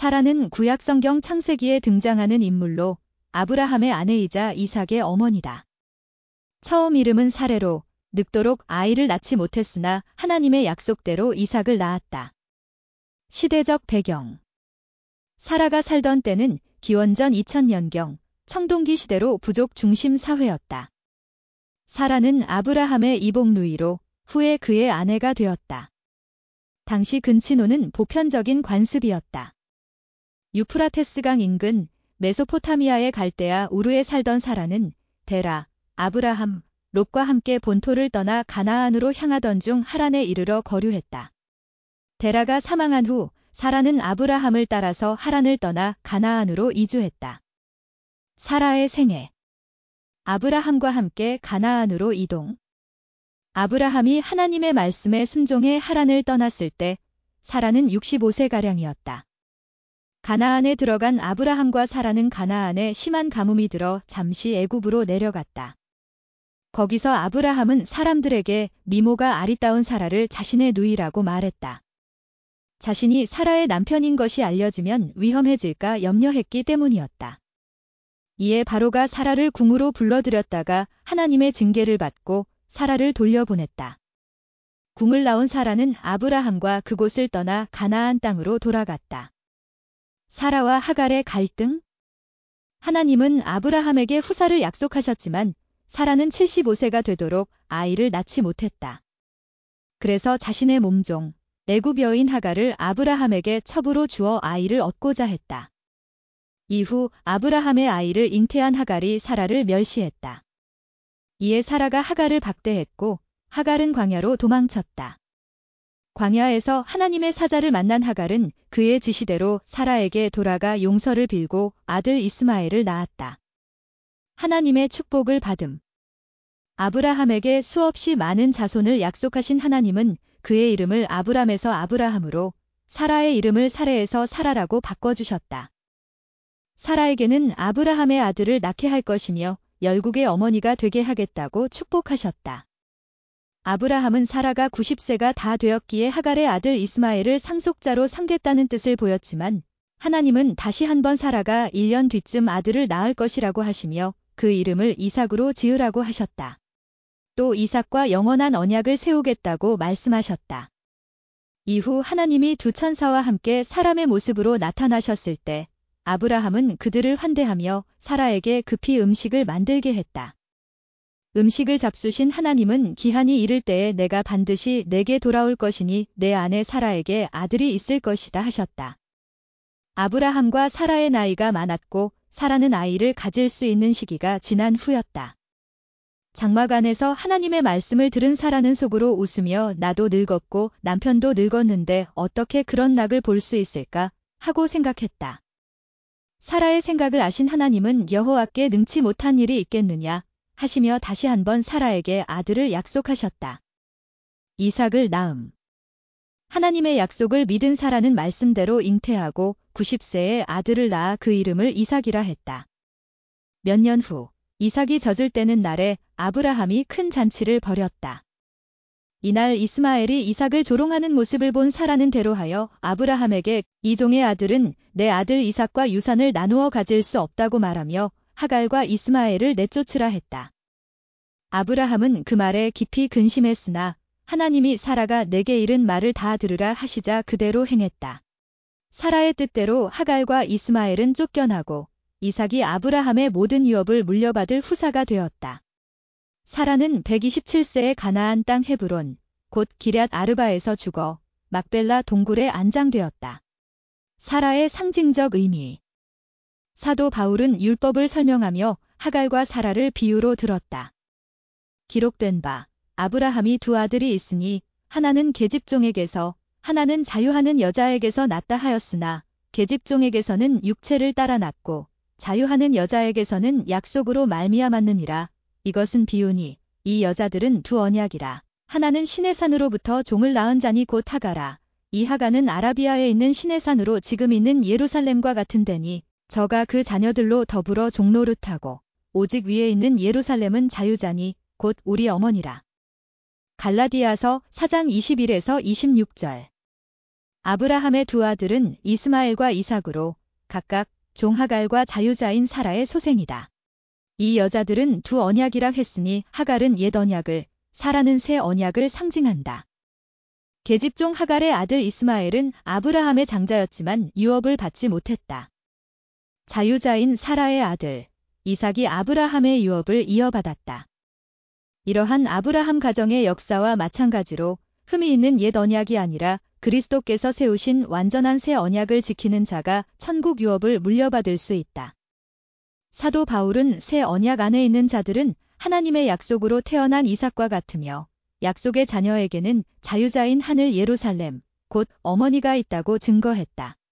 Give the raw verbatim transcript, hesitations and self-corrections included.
사라는 구약성경 창세기에 등장하는 인물로 아브라함의 아내이자 이삭의 어머니다. 처음 이름은 사레로 늙도록 아이를 낳지 못했으나 하나님의 약속대로 이삭을 낳았다. 시대적 배경. 사라가 살던 때는 기원전 이천 년경 청동기 시대로 부족 중심 사회였다. 사라는 아브라함의 이복 누이로 후에 그의 아내가 되었다. 당시 근친호는 보편적인 관습이었다. 유프라테스강 인근 메소포타미아의 갈대아 우르에 살던 사라는 데라, 아브라함, 롯과 함께 본토를 떠나 가나안으로 향하던 중 하란에 이르러 거류했다. 데라가 사망한 후 사라는 아브라함을 따라서 하란을 떠나 가나안으로 이주했다. 사라의 생애. 아브라함과 함께 가나안으로 이동. 아브라함이 하나님의 말씀에 순종해 하란을 떠났을 때 사라는 육십오 세가량이었다. 가나안에 들어간 아브라함과 사라는 가나안에 심한 가뭄이 들어 잠시 애굽으로 내려갔다. 거기서 아브라함은 사람들에게 미모가 아리따운 사라를 자신의 누이라고 말했다. 자신이 사라의 남편인 것이 알려지면 위험해질까 염려했기 때문이었다. 이에 바로가 사라를 궁으로 불러들였다가 하나님의 징계를 받고 사라를 돌려보냈다. 궁을 나온 사라는 아브라함과 그곳을 떠나 가나안 땅으로 돌아갔다. 사라와 하갈의 갈등? 하나님은 아브라함에게 후사를 약속하셨지만 사라는 칠십오 세가 되도록 아이를 낳지 못했다. 그래서 자신의 몸종, 애굽 여인 하갈을 아브라함에게 첩으로 주어 아이를 얻고자 했다. 이후 아브라함의 아이를 잉태한 하갈이 사라를 멸시했다. 이에 사라가 하갈을 박대했고 하갈은 광야로 도망쳤다. 광야에서 하나님의 사자를 만난 하갈은 그의 지시대로 사라에게 돌아가 용서를 빌고 아들 이스마엘을 낳았다. 하나님의 축복을 받음. 아브라함에게 수없이 많은 자손을 약속하신 하나님은 그의 이름을 아브람에서 아브라함으로 사라의 이름을 사레에서 사라라고 바꿔주셨다. 사라에게는 아브라함의 아들을 낳게 할 것이며 열국의 어머니가 되게 하겠다고 축복하셨다. 아브라함은 사라가 구십 세가 다 되었기에 하갈의 아들 이스마엘을 상속자로 삼겠다는 뜻을 보였지만 하나님은 다시 한번 사라가 일 년 뒤쯤 아들을 낳을 것이라고 하시며 그 이름을 이삭으로 지으라고 하셨다. 또 이삭과 영원한 언약을 세우겠다고 말씀하셨다. 이후 하나님이 두 천사와 함께 사람의 모습으로 나타나셨을 때 아브라함은 그들을 환대하며 사라에게 급히 음식을 만들게 했다. 음식을 잡수신 하나님은 기한이 이를 때에 내가 반드시 내게 돌아올 것이니 내 아내 사라에게 아들이 있을 것이다 하셨다. 아브라함과 사라의 나이가 많았고 사라는 아이를 가질 수 있는 시기가 지난 후였다. 장막안에서 하나님의 말씀을 들은 사라는 속으로 웃으며 나도 늙었고 남편도 늙었는데 어떻게 그런 낙을 볼 수 있을까 하고 생각했다. 사라의 생각을 아신 하나님은 여호와께 능치 못한 일이 있겠느냐 하시며 다시 한번 사라에게 아들을 약속하셨다. 이삭을 낳음. 하나님의 약속을 믿은 사라는 말씀대로 잉태하고 구십 세에 아들을 낳아 그 이름을 이삭이라 했다. 몇 년 후 이삭이 젖을 때는 날에 아브라함이 큰 잔치를 벌였다. 이날 이스마엘이 이삭을 조롱하는 모습을 본 사라는 대로하여 아브라함에게 이 종의 아들은 내 아들 이삭과 유산을 나누어 가질 수 없다고 말하며 하갈과 이스마엘을 내쫓으라 했다. 아브라함은 그 말에 깊이 근심했으나 하나님이 사라가 내게 이른 말을 다 들으라 하시자 그대로 행했다. 사라의 뜻대로 하갈과 이스마엘은 쫓겨나고 이삭이 아브라함의 모든 유업을 물려받을 후사가 되었다. 사라는 백이십칠 세에 가나안 땅 헤브론, 곧 기럇 아르바에서 죽어 막벨라 동굴에 안장되었다. 사라의 상징적 의미. 사도 바울은 율법을 설명하며 하갈과 사라를 비유로 들었다. 기록된 바 아브라함이 두 아들이 있으니 하나는 계집종에게서 하나는 자유하는 여자에게서 낳다 하였으나 계집종에게서는 육체를 따라 낳고 자유하는 여자에게서는 약속으로 말미암았느니라. 이것은 비유니 이 여자들은 두 언약이라. 하나는 시내산으로부터 종을 낳은 자니 곧 하가라. 이 하가는 아라비아에 있는 시내산으로 지금 있는 예루살렘과 같은 데니 저가 그 자녀들로 더불어 종노릇하고 오직 위에 있는 예루살렘은 자유자니 곧 우리 어머니라. 갈라디아서 사 장 이십일에서 이십육 절. 아브라함의 두 아들은 이스마엘과 이삭으로 각각 종하갈과 자유자인 사라의 소생이다. 이 여자들은 두 언약이라 했으니 하갈은 옛 언약을, 사라는 새 언약을 상징한다. 계집종 하갈의 아들 이스마엘은 아브라함의 장자였지만 유업을 받지 못했다. 자유자인 사라의 아들 이삭이 아브라함의 유업을 이어받았다. 이러한 아브라함 가정의 역사와 마찬가지로 흠이 있는 옛 언약이 아니라 그리스도께서 세우신 완전한 새 언약을 지키는 자가 천국 유업을 물려받을 수 있다. 사도 바울은 새 언약 안에 있는 자들은 하나님의 약속으로 태어난 이삭과 같으며 약속의 자녀에게는 자유자인 하늘 예루살렘, 곧 어머니가 있다고 증거했다.